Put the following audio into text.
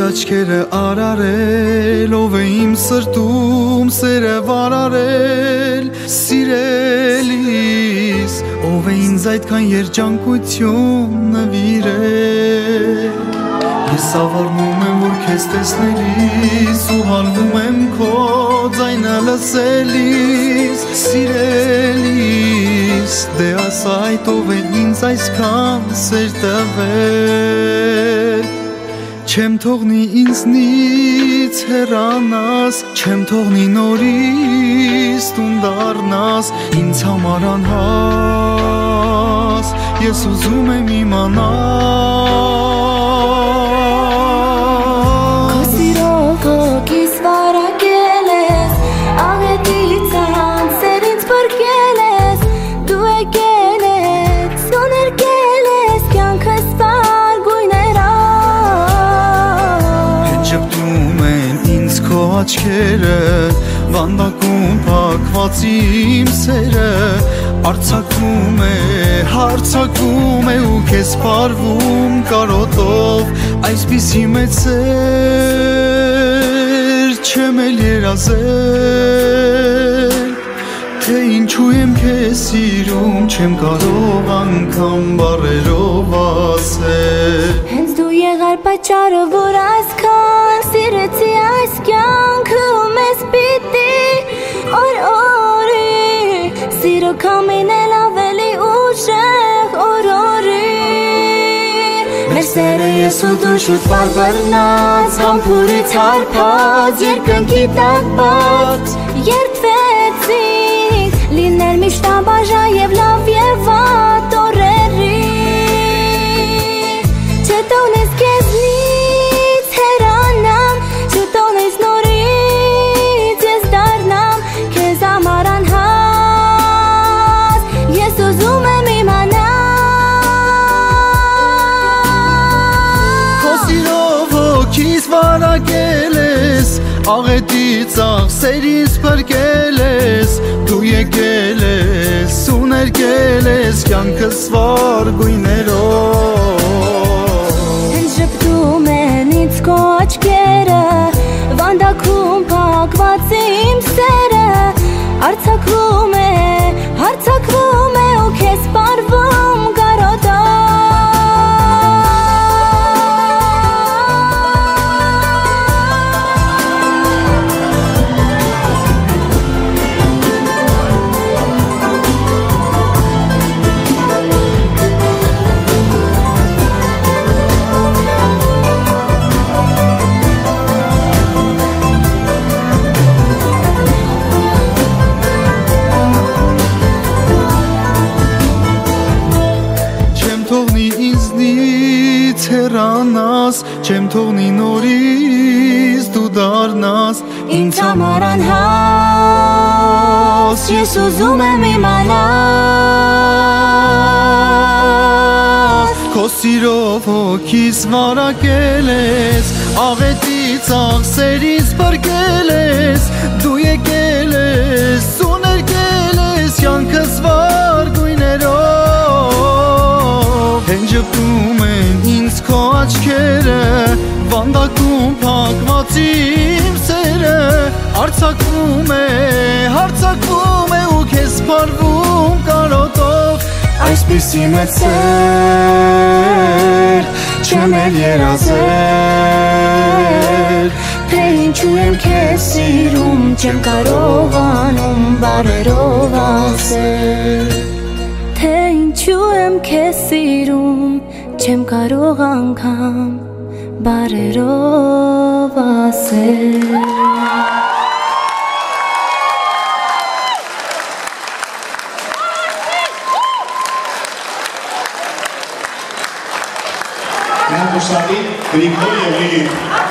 աչքերը արարել, ով է իմ սրտում սերը վարարել, սիրելիս, ով է ինձ այդքան երջանկություն նվիրել։ Ես ավառնում եմ, որ քեզ տեսնելիս ու հալվում եմ քո ձայնը լսելիս, սիրելիս, դե ասա այդ ով է ինձ այսքան սեր տվել։ Չեմ թողնի ինձնից հեռանաս, չեմ թողնի նորից տուն դառնաս, ինձ համար անհաս, ես ուզում եմ իմանալ։ Քո սիրով հոգիս վարակել ես, աղետից անձեր ինձ բրկել ես, դու եկել ես, ու ներկել ես կյանքս վար գույներով։ Շպտում են ինձ քո աչքերը, վանդակում փակված իմ սերը, արձակվում է, հարցակվում է ու քեզ պարվում կարոտով, այսպիսի մեծ սեր չեմ էլ երազել, թե ինչու եմ քեզ սիրում, չեմ կարող անգամ բառերով ասել։ Հենց դու եղար պատճառը, որ այսքան սիրեցի այս կյանքը ու մեզ պիտի օր-օրի սիրո քամինել ավելի ուժեղ օր-օրի։ Մեր սերը ես ու դու շուտ բարբռնած, համբուրից հարբած, երկնքի տակ բաց երդվեցինք, լինել միշտ անբաժան և լավ և վատ օրերի։ Չտոնես քեզնից հեռանամ, չտոնես նորից ես դառնամ, քեզ համար անհաս, ես ուզում եմ իմանալ։ Քո սիրով հոգիս վարակել ես, աղետից աղսերից փրկել ես, դու եկել ես ու ներկել ես կյանքս վար գույներով։ Հենց ժպտում են ինձ քո աչքերը, վանդակում փակված իմ սերը, արձակվում է ու քեզ պարվում կարոտով։ Հեռանաս, չեմ թողնի նորից դու դառնաս, ինձ համար անհաս, ես ուզում եմ իմանալ։ Քո սիրով հոգիս վարակել ես, աղետից աղսերից փրկել ես, դու եկել ես ու ներկել ես կյանքս վար գույներով։ Հեն ժպտում են ինձ քո աչքերը, վանդակում փակված իմ սերը, արձակվում է, հարցակվում է ու քեզ պարվում կարոտով, այսպիսի մեծ սեր չեմ էլ երազել, թե ինչու եմ քեզ սիրում, չեմ կարողանում բառերով ասել, թե ինչու եմ քեզ սիրում, չեմ կարող անգամ բառերով ասել։ Constantin, Grigoriev Lilin.